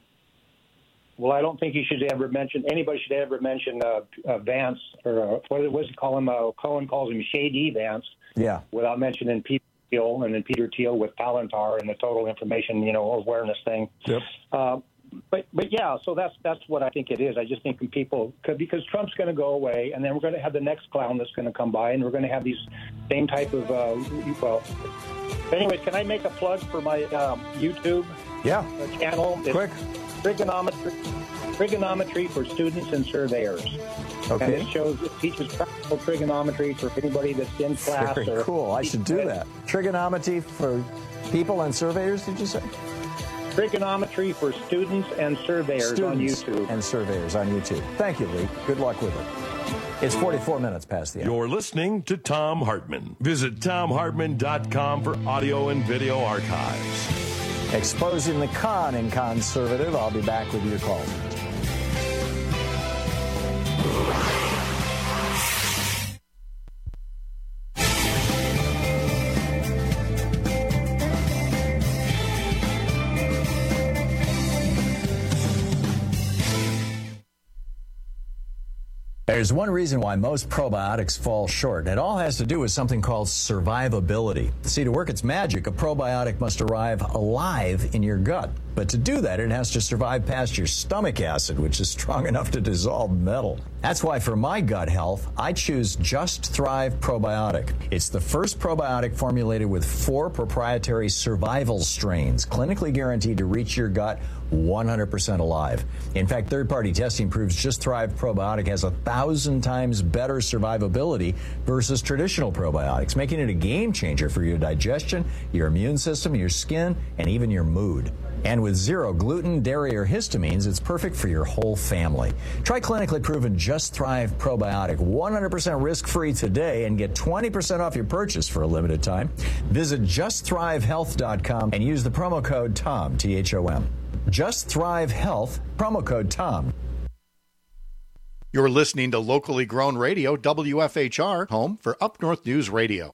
Well, I don't think anybody should ever mention Vance, or what does he call him? Cohen calls him Shady Vance. Yeah. Without mentioning Peter Thiel, and then Peter Thiel with Palantir and the total information, awareness thing. Yep. But yeah, so that's what I think it is. I just think because Trump's going to go away, and then we're going to have the next clown that's going to come by, and we're going to have these same type of Anyways, can I make a plug for my YouTube channel? Quick. Trigonometry for students and surveyors. Okay. And it teaches practical trigonometry for anybody that's in class. Very cool. I should do that. Trigonometry for people and surveyors, did you say? Trigonometry for students and surveyors on YouTube. And surveyors on YouTube. Thank you, Lee. Good luck with it. It's 44 minutes past the hour. You're listening to Thom Hartmann. Visit ThomHartmann.com for audio and video archives. Exposing the con in conservative. I'll be back with your calls. There's one reason why most probiotics fall short. It all has to do with something called survivability. See, to work its magic, a probiotic must arrive alive in your gut. But to do that, it has to survive past your stomach acid, which is strong enough to dissolve metal. That's why for my gut health, I choose Just Thrive Probiotic. It's the first probiotic formulated with 4 proprietary survival strains, clinically guaranteed to reach your gut 100% alive. In fact, third-party testing proves Just Thrive Probiotic has 1,000 times better survivability versus traditional probiotics, making it a game changer for your digestion, your immune system, your skin, and even your mood. And with 0 gluten, dairy, or histamines, it's perfect for your whole family. Try clinically proven Just Thrive Probiotic 100% risk-free today and get 20% off your purchase for a limited time. Visit JustThriveHealth.com and use the promo code TOM, T-H-O-M. Just Thrive Health, promo code TOM. You're listening to locally grown radio, WFHR, home for Up North News Radio.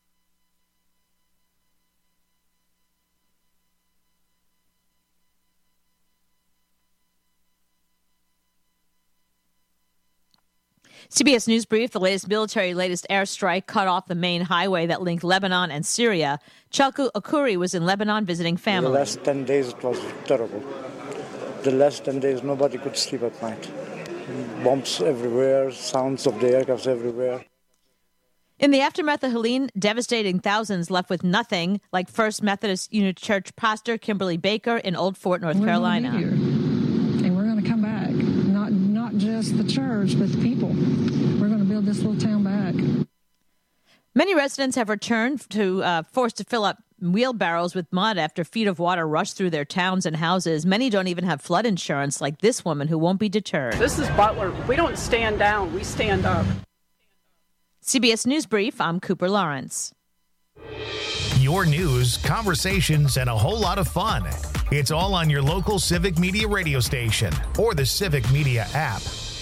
CBS News Brief, the latest latest airstrike cut off the main highway that linked Lebanon and Syria. Chalku Akuri was in Lebanon visiting family. The last 10 days it was terrible. The last 10 days nobody could sleep at night. Bombs everywhere, sounds of the aircrafts everywhere. In the aftermath of Helene, devastating thousands left with nothing, like First Methodist Unit Church pastor Kimberly Baker in Old Fort, North Carolina. And we're going to come back. Not just the church, but the people. We're going to build this little town back. Many residents have returned to forced to fill up wheelbarrows with mud after feet of water rushed through their towns and houses. Many don't even have flood insurance, like this woman who won't be deterred. This is Butler. We don't stand down. We stand up. CBS News Brief, I'm Cooper Lawrence. Your news, conversations, and a whole lot of fun. It's all on your local Civic Media radio station or the Civic Media app.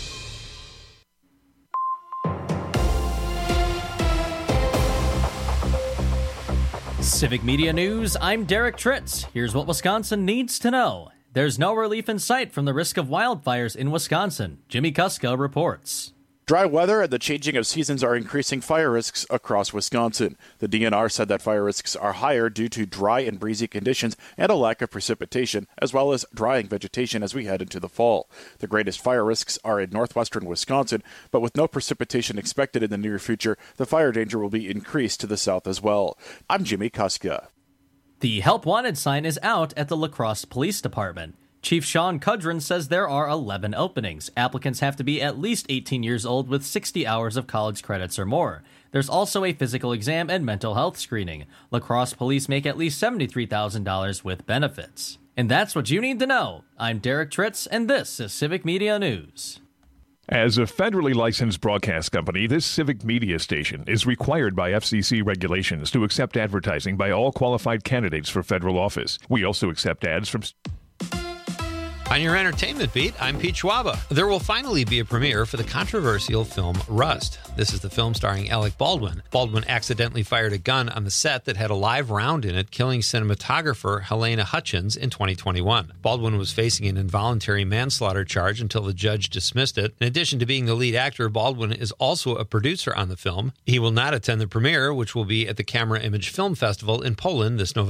Civic Media News, I'm Derek Tritz. Here's what Wisconsin needs to know. There's no relief in sight from the risk of wildfires in Wisconsin. Jimmy Kuska reports. Dry weather and the changing of seasons are increasing fire risks across Wisconsin. The DNR said that fire risks are higher due to dry and breezy conditions and a lack of precipitation, as well as drying vegetation as we head into the fall. The greatest fire risks are in northwestern Wisconsin, but with no precipitation expected in the near future, the fire danger will be increased to the south as well. I'm Jimmy Kuska. The Help Wanted sign is out at the La Crosse Police Department. Chief Sean Cudron says there are 11 openings. Applicants have to be at least 18 years old with 60 hours of college credits or more. There's also a physical exam and mental health screening. La Crosse police make at least $73,000 with benefits. And that's what you need to know. I'm Derek Tritz, and this is Civic Media News. As a federally licensed broadcast company, this Civic Media station is required by FCC regulations to accept advertising by all qualified candidates for federal office. We also accept ads from... On your entertainment beat, I'm Pete Schwaba. There will finally be a premiere for the controversial film Rust. This is the film starring Alec Baldwin. Baldwin accidentally fired a gun on the set that had a live round in it, killing cinematographer Helena Hutchins in 2021. Baldwin was facing an involuntary manslaughter charge until the judge dismissed it. In addition to being the lead actor, Baldwin is also a producer on the film. He will not attend the premiere, which will be at the Camera Image Film Festival in Poland this November.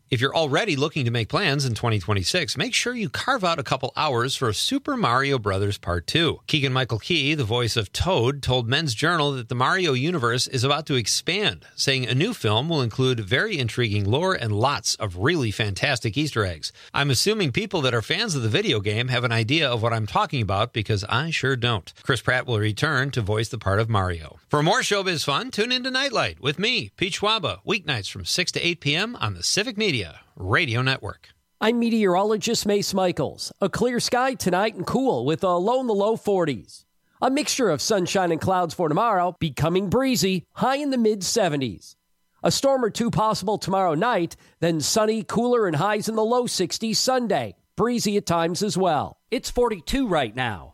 If you're already looking to make plans in 2026, make sure you carve out a couple hours for Super Mario Bros. Part 2. Keegan-Michael Key, the voice of Toad, told Men's Journal that the Mario universe is about to expand, saying a new film will include very intriguing lore and lots of really fantastic Easter eggs. I'm assuming people that are fans of the video game have an idea of what I'm talking about because I sure don't. Chris Pratt will return to voice the part of Mario. For more showbiz fun, tune into Nightlight with me, Pete Schwaba, weeknights from 6 to 8 p.m. on the Civic Media Radio Network. I'm meteorologist Mace Michaels. A clear sky tonight and cool with a low in the low 40s. A mixture of sunshine and clouds for tomorrow, becoming breezy, high in the mid-70s. A storm or two possible tomorrow night, then sunny, cooler, and highs in the low 60s Sunday. Breezy at times as well. It's 42 right now.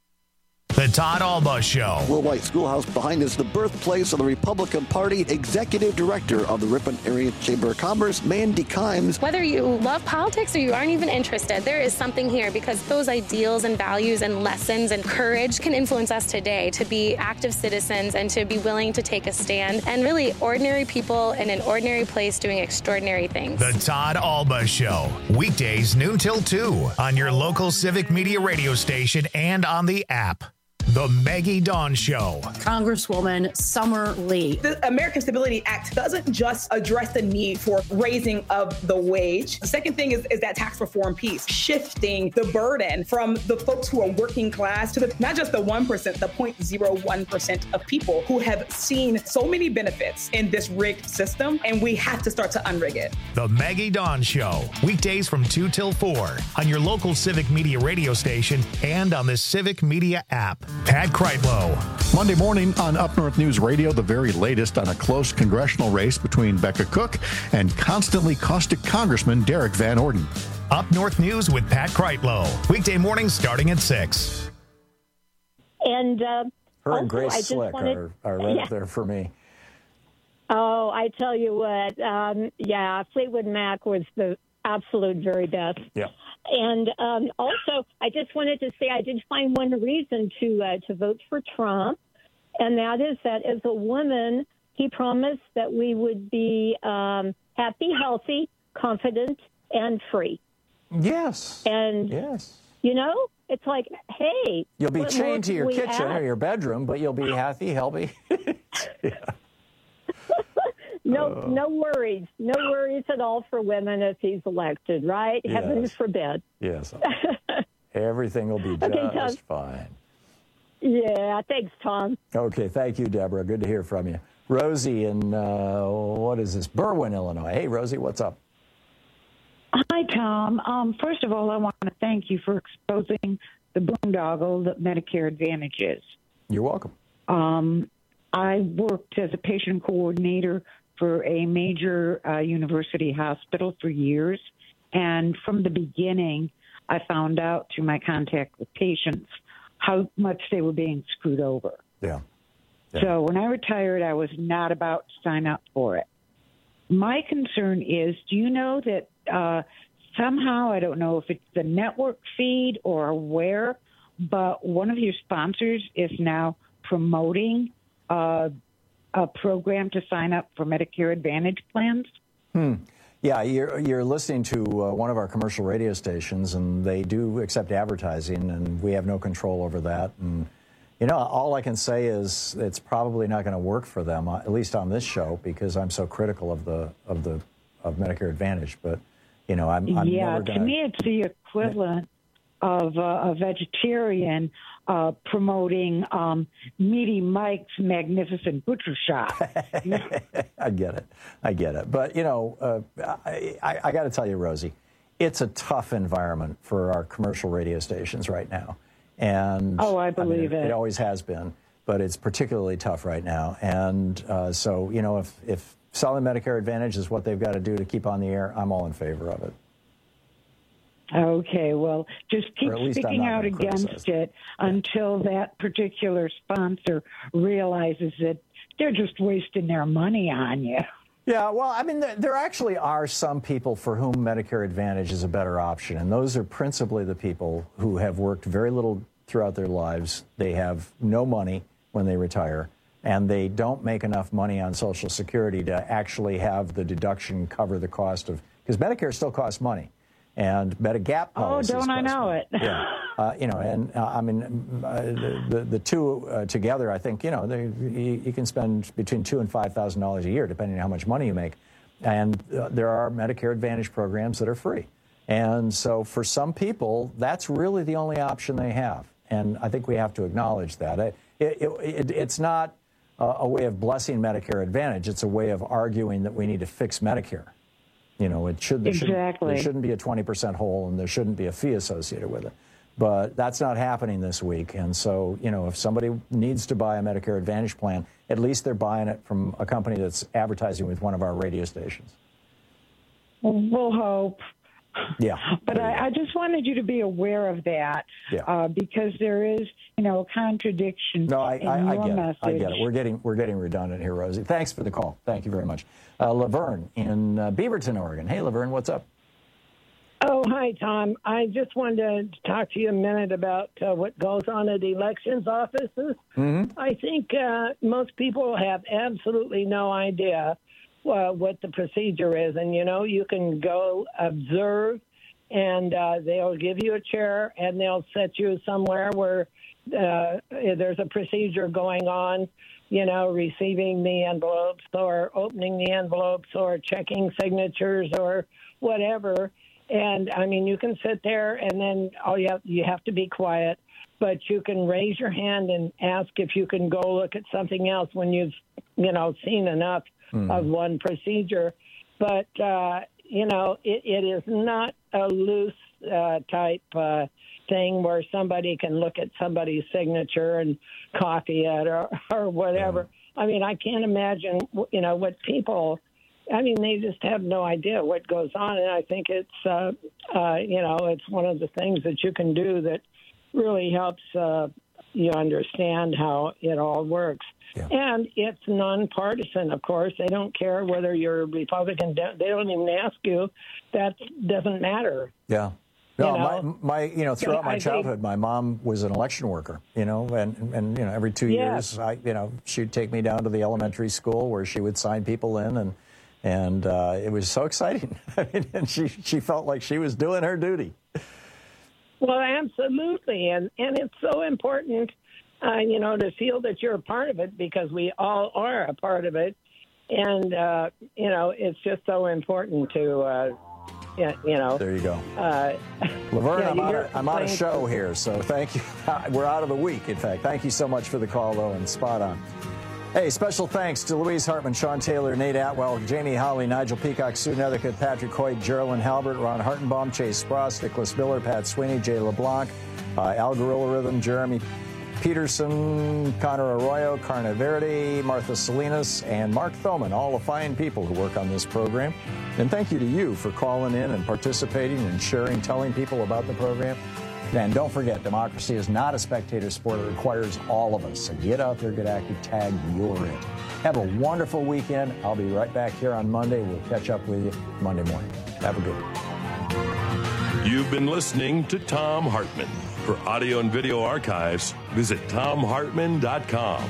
The Todd Alba Show. Will White Schoolhouse behind is the birthplace of the Republican Party. Executive Director of the Ripon Area Chamber of Commerce, Mandy Kimes. Whether you love politics or you aren't even interested, there is something here because those ideals and values and lessons and courage can influence us today to be active citizens and to be willing to take a stand and really ordinary people in an ordinary place doing extraordinary things. The Todd Alba Show. Weekdays noon till 2 on your local Civic Media radio station and on the app. The Maggie Dawn Show. Congresswoman Summer Lee. The American Stability Act doesn't just address the need for raising of the wage. The second thing is that tax reform piece, shifting the burden from the folks who are working class to not just the 1%, the 0.01% of people who have seen so many benefits in this rigged system, and we have to start to unrig it. The Maggie Dawn Show. Weekdays from 2 till 4 on your local Civic Media radio station and on the Civic Media app. Pat Kreitlow. Monday morning on Up North News Radio, the very latest on a close congressional race between Becca Cook and constantly caustic Congressman Derek Van Orden. Up North News with Pat Kreitlow. Weekday mornings starting at 6. And her also, and Grace I just Slick wanted, are right up there for me. Oh, I tell you what, Fleetwood Mac was the absolute very best. Yeah. And also, I just wanted to say I did find one reason to vote for Trump, and that is that as a woman, he promised that we would be happy, healthy, confident, and free. Yes. And, yes. You know, it's like, hey. You'll be what chained more to your can we kitchen ask? or your bedroom, but you'll be happy, healthy. Yeah. No worries. No worries at all for women if he's elected, right? Yes. Heaven forbid. Yes. Everything will be just fine. Yeah, thanks, Tom. Okay, thank you, Deborah. Good to hear from you. Rosie in, Berwyn, Illinois. Hey, Rosie, what's up? Hi, Tom. First of all, I want to thank you for exposing the boondoggle that Medicare Advantage is. You're welcome. I worked as a patient coordinator for a major university hospital for years. And from the beginning, I found out through my contact with patients how much they were being screwed over. Yeah. So when I retired, I was not about to sign up for it. My concern is, do you know that somehow, I don't know if it's the network feed or where, but one of your sponsors is now promoting a program to sign up for Medicare Advantage plans? Yeah, you're listening to one of our commercial radio stations, and they do accept advertising, and we have no control over that. And you know, all I can say is it's probably not going to work for them, at least on this show, because I'm so critical of Medicare Advantage. But you know, I'm never going to. To me, it's the equivalent of a vegetarian promoting Meaty Mike's Magnificent Butcher Shop. I get it. But, you know, I got to tell you, Rosie, it's a tough environment for our commercial radio stations right now. And I believe it. It always has been, but it's particularly tough right now. And so, you know, if selling Medicare Advantage is what they've got to do to keep on the air, I'm all in favor of it. Okay, well, just keep speaking out against it until that particular sponsor realizes that they're just wasting their money on you. Yeah, well, I mean, there actually are some people for whom Medicare Advantage is a better option, and those are principally the people who have worked very little throughout their lives. They have no money when they retire, and they don't make enough money on Social Security to actually have the deduction cover the cost of, because Medicare still costs money. And Medigap policies. Oh, don't I know it? Yeah. The two together, I think, you can spend between $2,000 and $5,000 a year, depending on how much money you make. And there are Medicare Advantage programs that are free. And so for some people, that's really the only option they have. And I think we have to acknowledge that. It's not a way of blessing Medicare Advantage. It's a way of arguing that we need to fix Medicare. There shouldn't be a 20% hole, and there shouldn't be a fee associated with it. But that's not happening this week. And so, if somebody needs to buy a Medicare Advantage plan, at least they're buying it from a company that's advertising with one of our radio stations. We'll hope. Yeah. But I just wanted you to be aware of that, because there is, a contradiction in your message. I get it. We're getting redundant here, Rosie. Thanks for the call. Thank you very much. Laverne in Beaverton, Oregon. Hey, Laverne, what's up? Oh, hi, Tom. I just wanted to talk to you a minute about what goes on at elections offices. Mm-hmm. I think most people have absolutely no idea what the procedure is. And, you can go observe, and they'll give you a chair, and they'll set you somewhere where there's a procedure going on, receiving the envelopes or opening the envelopes or checking signatures or whatever. And, you can sit there, and then you have to be quiet, but you can raise your hand and ask if you can go look at something else when you've, seen enough of one procedure. But, it is not a loose type thing where somebody can look at somebody's signature and copy it or whatever. I can't imagine, what people... they just have no idea what goes on, and I think it's, it's one of the things that you can do that really helps you understand how it all works. Yeah. And it's nonpartisan, of course. They don't care whether you're Republican. They don't even ask you. That doesn't matter. Yeah. No, throughout my childhood, my mom was an election worker, and every 2 years, she'd take me down to the elementary school where she would sign people in, and it was so exciting. And she felt like she was doing her duty. Well, absolutely. And it's so important, to feel that you're a part of it, because we all are a part of it. And, it's just so important to, There you go. Laverne, I'm on a show here, so thank you. We're out of the week, in fact. Thank you so much for the call, though, and spot on. Hey, special thanks to Louise Hartman, Sean Taylor, Nate Atwell, Jamie Howley, Nigel Peacock, Sue Nethercutt, Patrick Hoyt, Geraldine Halbert, Ron Hartenbaum, Chase Spross, Nicholas Miller, Pat Sweeney, Jay LeBlanc, Al Gorilla Rhythm, Jeremy Peterson, Connor Arroyo, Carna Verde, Martha Salinas, and Mark Thoman, all the fine people who work on this program. And thank you to you for calling in and participating and sharing, telling people about the program. And don't forget, democracy is not a spectator sport. It requires all of us. So get out there, get active, tag, you're in. Have a wonderful weekend. I'll be right back here on Monday. We'll catch up with you Monday morning. Have a good one. You've been listening to Thom Hartmann. For audio and video archives, visit ThomHartmann.com.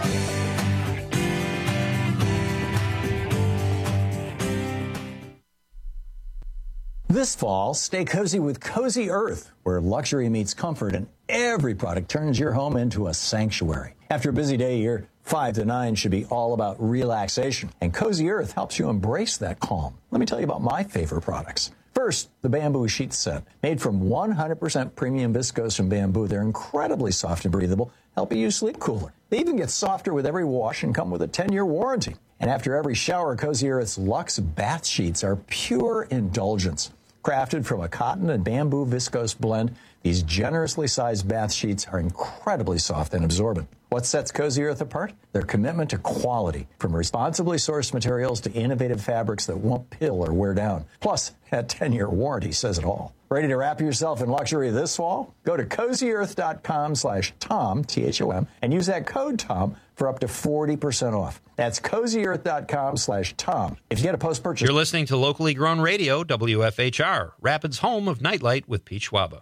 This fall, stay cozy with Cozy Earth, where luxury meets comfort and every product turns your home into a sanctuary. After a busy day, your 5 to 9 should be all about relaxation, and Cozy Earth helps you embrace that calm. Let me tell you about my favorite products. First, the bamboo sheet set. Made from 100% premium viscose from bamboo, they're incredibly soft and breathable, helping you sleep cooler. They even get softer with every wash and come with a 10-year warranty. And after every shower, Cozy Earth's Luxe bath sheets are pure indulgence. Crafted from a cotton and bamboo viscose blend, these generously sized bath sheets are incredibly soft and absorbent. What sets Cozy Earth apart? Their commitment to quality, from responsibly sourced materials to innovative fabrics that won't pill or wear down. Plus, that 10-year warranty says it all. Ready to wrap yourself in luxury this fall? Go to CozyEarth.com/Tom, T-H-O-M, and use that code TOM for up to 40% off. That's CozyEarth.com/Tom. If you get a post-purchase... You're listening to locally grown radio, WFHR, Rapids' home of Nightlight with Pete Schwaba.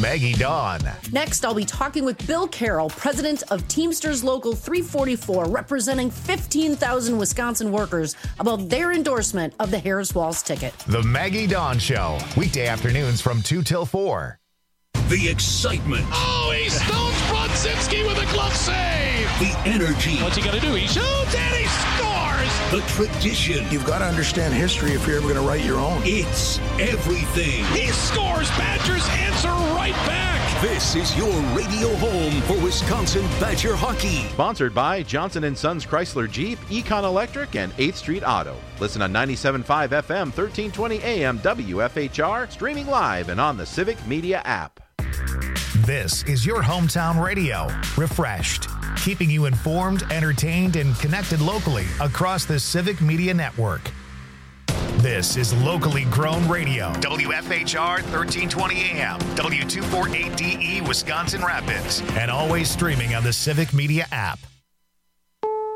Maggie Dawn. Next, I'll be talking with Bill Carroll, president of Teamsters Local 344, representing 15,000 Wisconsin workers, about their endorsement of the Harris-Walz ticket. The Maggie Dawn Show, weekday afternoons from 2 till 4. The excitement. Oh, he stones Brodzinski with a glove save. The energy. What's he going to do? He shoots and he scores. The tradition. You've got to understand history if you're ever going to write your own. It's everything. He scores. Badgers answer right back. This is your radio home for Wisconsin Badger hockey. Sponsored by Johnson & Sons Chrysler Jeep, Econ Electric, and 8th Street Auto. Listen on 97.5 FM, 1320 AM, WFHR, streaming live and on the Civic Media app. This is your hometown radio, refreshed, keeping you informed, entertained, and connected locally across the Civic Media Network. This is locally grown radio, WFHR 1320 AM, W248DE Wisconsin Rapids, and always streaming on the Civic Media app.